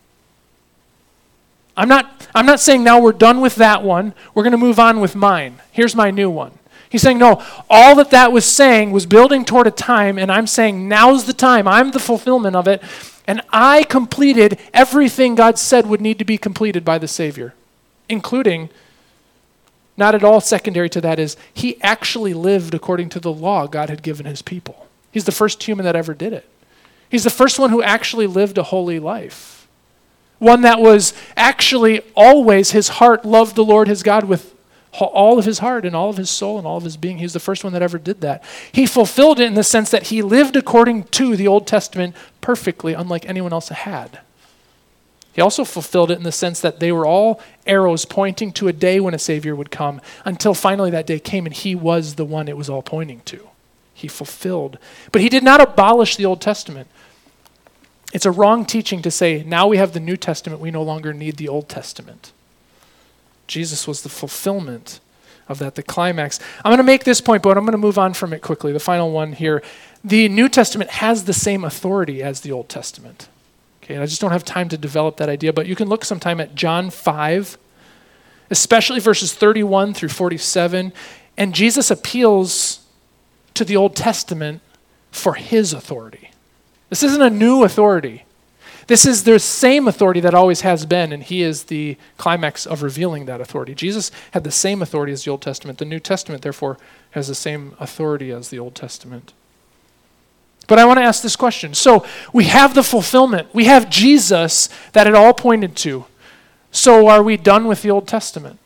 I'm not, I'm not saying now we're done with that one. We're going to move on with mine. Here's my new one. He's saying, no, all that that was saying was building toward a time, and I'm saying now's the time. I'm the fulfillment of it, and I completed everything God said would need to be completed by the Savior, including, not at all secondary to that, is he actually lived according to the law God had given his people. He's the first human that ever did it. He's the first one who actually lived a holy life. One that was actually always, his heart loved the Lord his God with all of his heart and all of his soul and all of his being. He's the first one that ever did that. He fulfilled it in the sense that he lived according to the Old Testament perfectly, unlike anyone else had. He also fulfilled it in the sense that they were all arrows pointing to a day when a Savior would come, until finally that day came and he was the one it was all pointing to. He fulfilled. But he did not abolish the Old Testament. It's a wrong teaching to say, now we have the New Testament, we no longer need the Old Testament. Jesus was the fulfillment of that, the climax. I'm going to make this point, but I'm going to move on from it quickly. The final one here. The New Testament has the same authority as the Old Testament. Okay, and I just don't have time to develop that idea, but you can look sometime at John five, especially verses thirty-one through forty-seven, and Jesus appeals to the Old Testament for his authority. This isn't a new authority. This is the same authority that always has been, and he is the climax of revealing that authority. Jesus had the same authority as the Old Testament. The New Testament, therefore, has the same authority as the Old Testament. But I want to ask this question. So we have the fulfillment. We have Jesus that it all pointed to. So are we done with the Old Testament?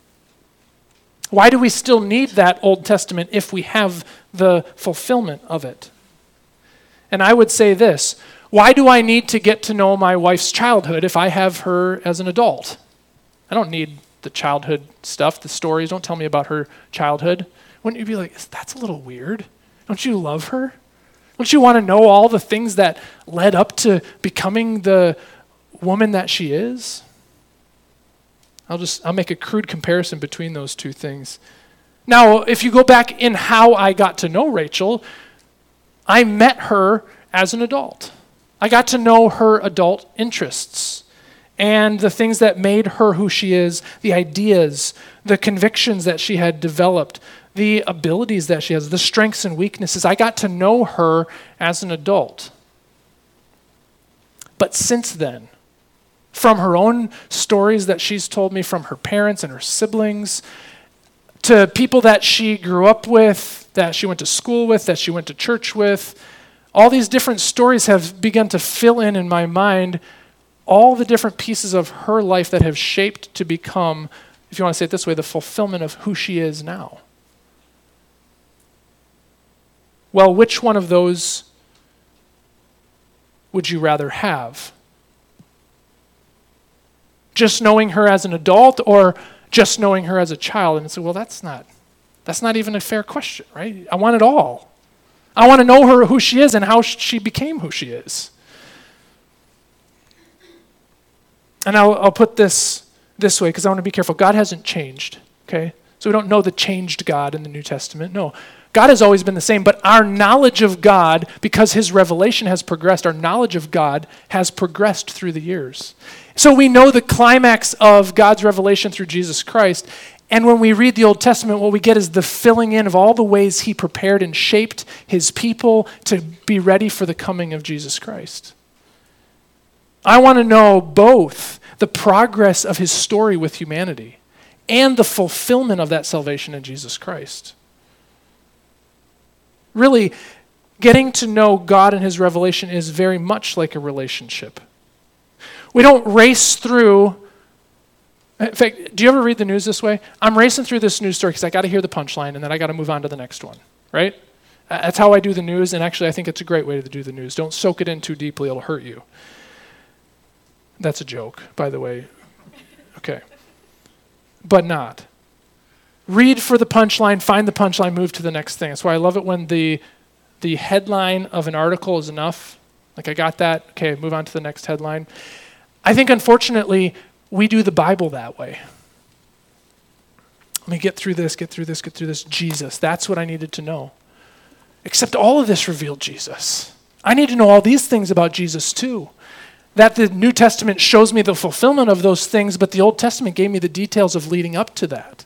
Why do we still need that Old Testament if we have the fulfillment of it? And I would say this: why do I need to get to know my wife's childhood if I have her as an adult? I don't need the childhood stuff, the stories. Don't tell me about her childhood. Wouldn't you be like, that's a little weird? Don't you love her? Don't you want to know all the things that led up to becoming the woman that she is? I'll just, I'll make a crude comparison between those two things. Now, if you go back in how I got to know Rachel, I met her as an adult. I got to know her adult interests and the things that made her who she is, the ideas, the convictions that she had developed, the abilities that she has, the strengths and weaknesses. I got to know her as an adult. But since then, from her own stories that she's told me from her parents and her siblings, to people that she grew up with, that she went to school with, that she went to church with, all these different stories have begun to fill in in my mind all the different pieces of her life that have shaped to become, if you want to say it this way, the fulfillment of who she is now. Well, which one of those would you rather have? Just knowing her as an adult or just knowing her as a child? And so, well, that's not, that's not even a fair question, right? I want it all. I want to know her, who she is and how she became who she is. And I'll, I'll put this this way because I want to be careful. God hasn't changed, okay? So we don't know the changed God in the New Testament. No, God has always been the same, but our knowledge of God, because his revelation has progressed, our knowledge of God has progressed through the years. So we know the climax of God's revelation through Jesus Christ, and when we read the Old Testament, what we get is the filling in of all the ways he prepared and shaped his people to be ready for the coming of Jesus Christ. I want to know both the progress of his story with humanity and the fulfillment of that salvation in Jesus Christ. Really, getting to know God and his revelation is very much like a relationship. We don't race through. In fact, do you ever read the news this way? I'm racing through this news story because I got to hear the punchline and then I got to move on to the next one, right? That's how I do the news, and actually I think it's a great way to do the news. Don't soak it in too deeply, it'll hurt you. That's a joke, by the way. Okay. But not. Read for the punchline, find the punchline, move to the next thing. That's why I love it when the the headline of an article is enough. Like, I got that, okay, move on to the next headline. I think, unfortunately, we do the Bible that way. Let me get through this, get through this, get through this. Jesus, that's what I needed to know. Except all of this revealed Jesus. I need to know all these things about Jesus too. That the New Testament shows me the fulfillment of those things, but the Old Testament gave me the details of leading up to that.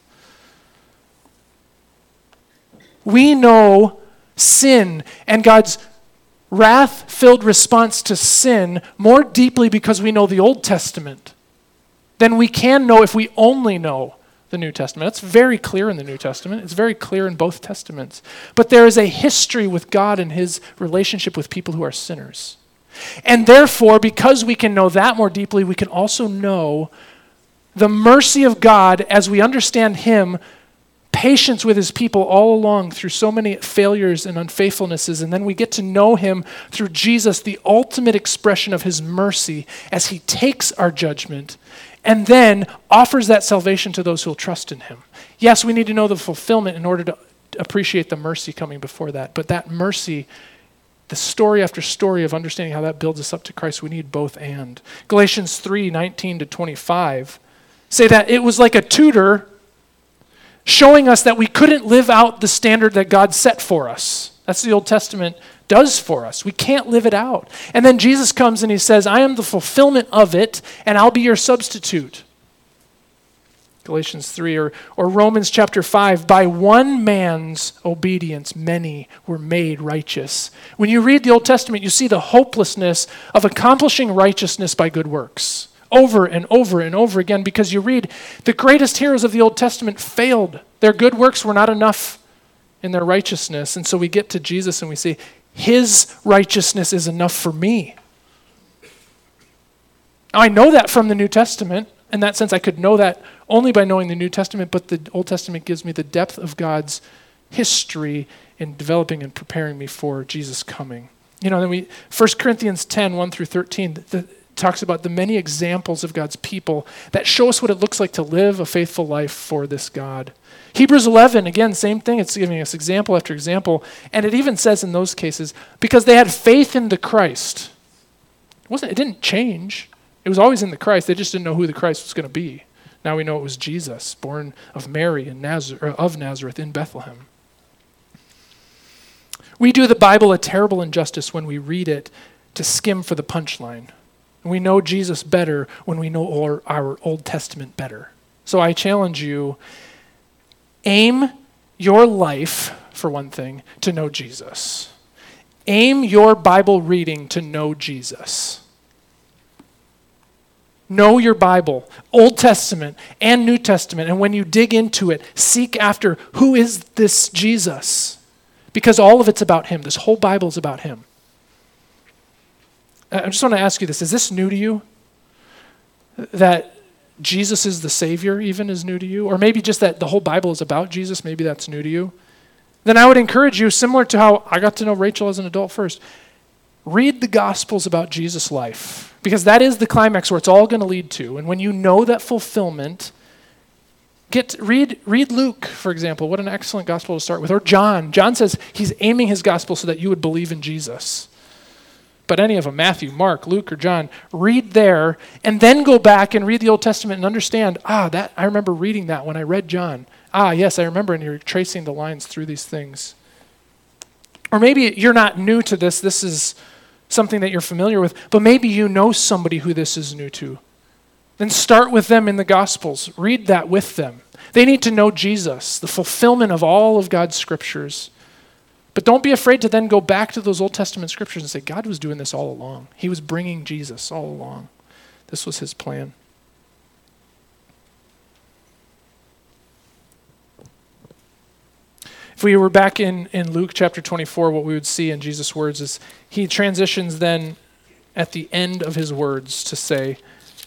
We know sin and God's wrath-filled response to sin more deeply because we know the Old Testament than we can know if we only know the New Testament. That's very clear in the New Testament. It's very clear in both Testaments. But there is a history with God and his relationship with people who are sinners. And therefore, because we can know that more deeply, we can also know the mercy of God as we understand him, patience with his people all along through so many failures and unfaithfulnesses, and then we get to know him through Jesus, the ultimate expression of his mercy as he takes our judgment and then offers that salvation to those who will trust in him. Yes, we need to know the fulfillment in order to appreciate the mercy coming before that, but that mercy, the story after story of understanding how that builds us up to Christ, we need both and. Galatians three, nineteen to twenty-five say that it was like a tutor showing us that we couldn't live out the standard that God set for us. That's what the Old Testament does for us. We can't live it out. And then Jesus comes and he says, I am the fulfillment of it, and I'll be your substitute. Galatians three, or, or Romans chapter five, by one man's obedience, many were made righteous. When you read the Old Testament, you see the hopelessness of accomplishing righteousness by good works. Over and over and over again, because you read the greatest heroes of the Old Testament failed. Their good works were not enough in their righteousness. And so we get to Jesus and we say, his righteousness is enough for me. Now, I know that from the New Testament. In that sense, I could know that only by knowing the New Testament, but the Old Testament gives me the depth of God's history in developing and preparing me for Jesus' coming. You know, then we, First Corinthians ten, one through thirteen, the, the, talks about the many examples of God's people that show us what it looks like to live a faithful life for this God. Hebrews eleven, again, same thing. It's giving us example after example. And it even says in those cases, because they had faith in the Christ. It wasn't, it didn't change. It was always in the Christ. They just didn't know who the Christ was going to be. Now we know it was Jesus, born of Mary and Nazareth, of Nazareth in Bethlehem. We do the Bible a terrible injustice when we read it to skim for the punchline. We know Jesus better when we know our, our Old Testament better. So I challenge you, aim your life, for one thing, to know Jesus. Aim your Bible reading to know Jesus. Know your Bible, Old Testament and New Testament, and when you dig into it, seek after who is this Jesus? Because all of it's about him. This whole Bible is about him. I just want to ask you this. Is this new to you? That Jesus is the Savior even is new to you? Or maybe just that the whole Bible is about Jesus, maybe that's new to you? Then I would encourage you, similar to how I got to know Rachel as an adult first, read the Gospels about Jesus' life, because that is the climax where it's all going to lead to. And when you know that fulfillment, get read read Luke, for example. What an excellent gospel to start with. Or John. John says he's aiming his gospel so that you would believe in Jesus. But any of them, Matthew, Mark, Luke, or John, read there, and then go back and read the Old Testament and understand, ah, that I remember reading that when I read John. Ah, yes, I remember, and you're tracing the lines through these things. Or maybe you're not new to this. This is something that you're familiar with, but maybe you know somebody who this is new to. Then start with them in the Gospels. Read that with them. They need to know Jesus, the fulfillment of all of God's scriptures. But don't be afraid to then go back to those Old Testament scriptures and say, God was doing this all along. He was bringing Jesus all along. This was his plan. If we were back in, in Luke chapter twenty-four, what we would see in Jesus' words is he transitions then at the end of his words to say,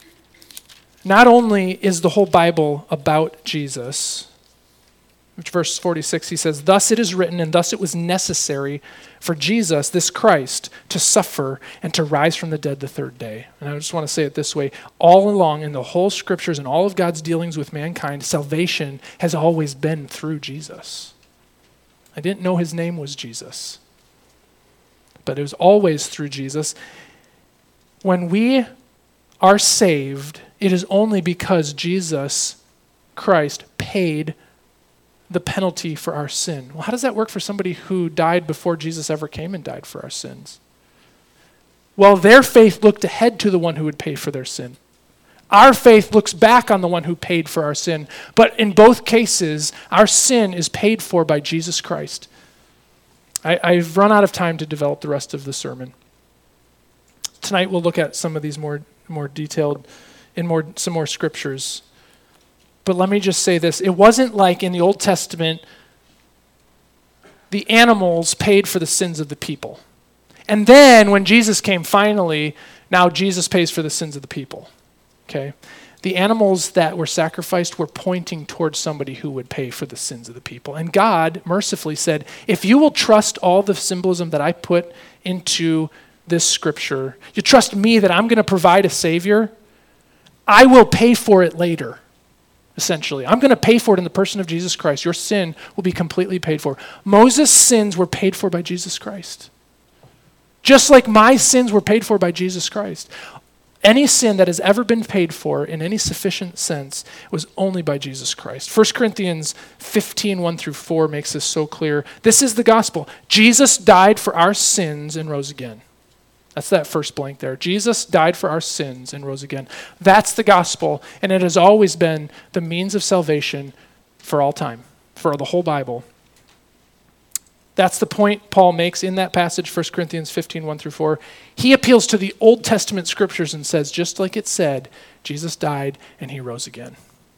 not only is the whole Bible about Jesus, verse forty-six, he says, thus it is written, and thus it was necessary for Jesus, this Christ, to suffer and to rise from the dead the third day. And I just want to say it this way. All along in the whole scriptures and all of God's dealings with mankind, salvation has always been through Jesus. I didn't know his name was Jesus, but it was always through Jesus. When we are saved, it is only because Jesus Christ paid the penalty for our sin. Well, how does that work for somebody who died before Jesus ever came and died for our sins? Well, their faith looked ahead to the one who would pay for their sin. Our faith looks back on the one who paid for our sin. But in both cases, our sin is paid for by Jesus Christ. I, I've run out of time to develop the rest of the sermon. Tonight we'll look at some of these more, more detailed, in more some more scriptures. But let me just say this. It wasn't like in the Old Testament, the animals paid for the sins of the people. And then when Jesus came finally, now Jesus pays for the sins of the people. Okay? The animals that were sacrificed were pointing towards somebody who would pay for the sins of the people. And God mercifully said, if you will trust all the symbolism that I put into this scripture, you trust me that I'm going to provide a Savior, I will pay for it later, essentially. I'm going to pay for it in the person of Jesus Christ. Your sin will be completely paid for. Moses' sins were paid for by Jesus Christ. Just like my sins were paid for by Jesus Christ. Any sin that has ever been paid for in any sufficient sense was only by Jesus Christ. First Corinthians fifteen, one through four makes this so clear. This is the gospel. Jesus died for our sins and rose again. That's that first blank there. Jesus died for our sins and rose again. That's the gospel, and it has always been the means of salvation for all time, for the whole Bible. That's the point Paul makes in that passage, First Corinthians fifteen, one through four. He appeals to the Old Testament scriptures and says, just like it said, Jesus died and he rose again.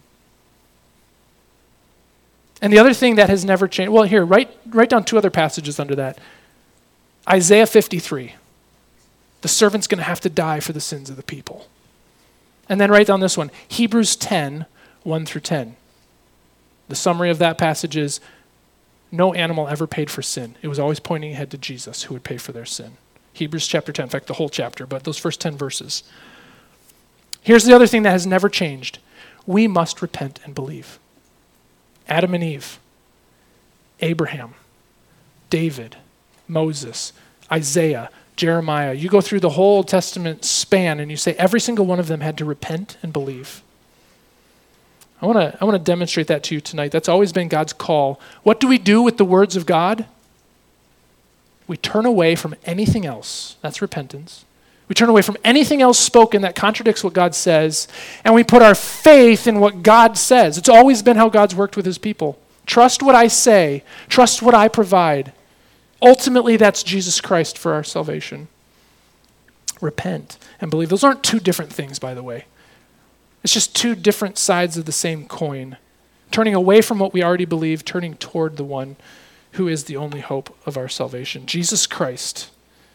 And the other thing that has never changed, well, here, write, write down two other passages under that. Isaiah fifty-three. The servant's going to have to die for the sins of the people. And then write down this one, Hebrews ten, one through ten. The summary of that passage is, no animal ever paid for sin. It was always pointing ahead to Jesus who would pay for their sin. Hebrews chapter ten, in fact, the whole chapter, but those first ten verses. Here's the other thing that has never changed. We must repent and believe. Adam and Eve, Abraham, David, Moses, Isaiah, Jeremiah. You go through the whole Old Testament span and you say every single one of them had to repent and believe. I want to I want to demonstrate that to you tonight. That's always been God's call. What do we do with the words of God? We turn away from anything else. That's repentance. We turn away from anything else spoken that contradicts what God says, and we put our faith in what God says. It's always been how God's worked with his people. Trust what I say. Trust what I provide. Ultimately, that's Jesus Christ for our salvation. Repent and believe. Those aren't two different things, by the way. It's just two different sides of the same coin. Turning away from what we already believe, turning toward the one who is the only hope of our salvation, Jesus Christ.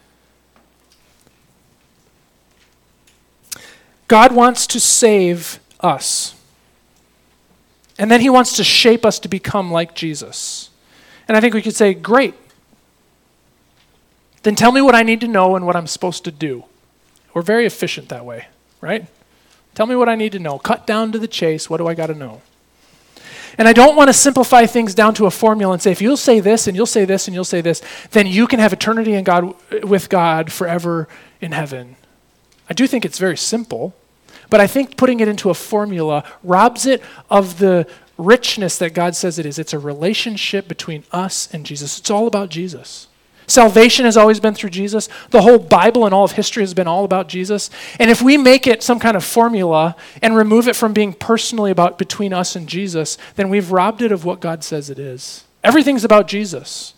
God wants to save us. And then he wants to shape us to become like Jesus. And I think we could say, great. then tell me what I need to know and what I'm supposed to do. We're very efficient that way, right? Tell me what I need to know. Cut down to the chase. What do I got to know? And I don't want to simplify things down to a formula and say, if you'll say this and you'll say this and you'll say this, then you can have eternity in God with God forever in heaven. I do think it's very simple, but I think putting it into a formula robs it of the richness that God says it is. It's a relationship between us and Jesus. It's all about Jesus. Salvation has always been through Jesus. The whole Bible and all of history has been all about Jesus. And if we make it some kind of formula and remove it from being personally about between us and Jesus, then we've robbed it of what God says it is. Everything's about Jesus.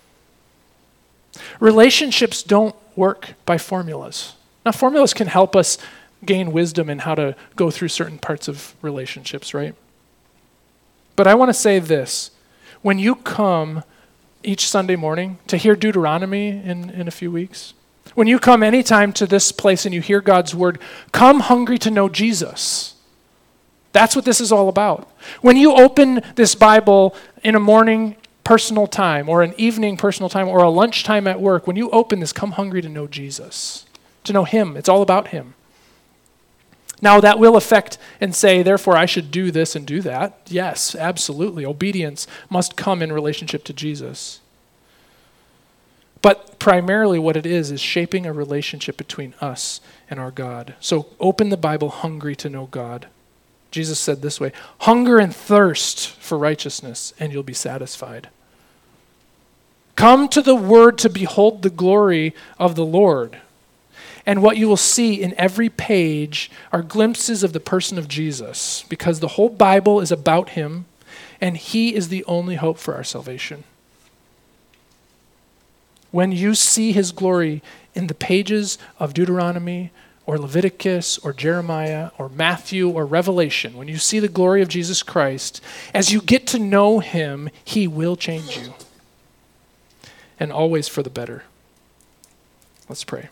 Relationships don't work by formulas. Now, formulas can help us gain wisdom in how to go through certain parts of relationships, right? But I want to say this. When you come each Sunday morning to hear Deuteronomy in, in a few weeks, when you come anytime to this place and you hear God's word, come hungry to know Jesus. That's what this is all about. When you open this Bible in a morning personal time or an evening personal time or a lunchtime at work, when you open this, come hungry to know Jesus, to know him. It's all about him. Now that will affect and say, therefore I should do this and do that. Yes, absolutely. Obedience must come in relationship to Jesus. But primarily what it is is shaping a relationship between us and our God. So open the Bible hungry to know God. Jesus said this way, hunger and thirst for righteousness and you'll be satisfied. Come to the word to behold the glory of the Lord. And what you will see in every page are glimpses of the person of Jesus, because the whole Bible is about him, and he is the only hope for our salvation. When you see his glory in the pages of Deuteronomy or Leviticus or Jeremiah or Matthew or Revelation, when you see the glory of Jesus Christ, as you get to know him, he will change you. And always for the better. Let's pray.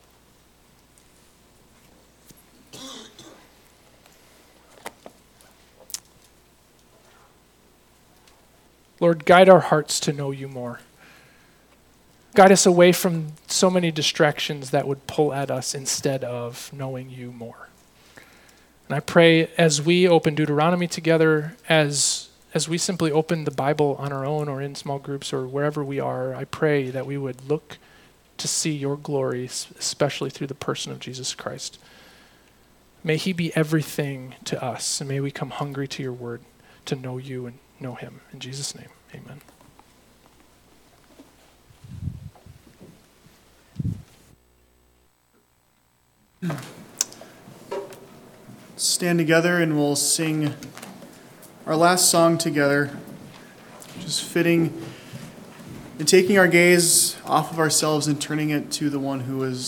Lord, guide our hearts to know you more. Guide us away from so many distractions that would pull at us instead of knowing you more. And I pray as we open Deuteronomy together, as, as we simply open the Bible on our own or in small groups or wherever we are, I pray that we would look to see your glory, especially through the person of Jesus Christ. May he be everything to us, and may we come hungry to your word to know you and know him. In Jesus' name, amen. Stand together and we'll sing our last song together, just fitting and taking our gaze off of ourselves and turning it to the one who is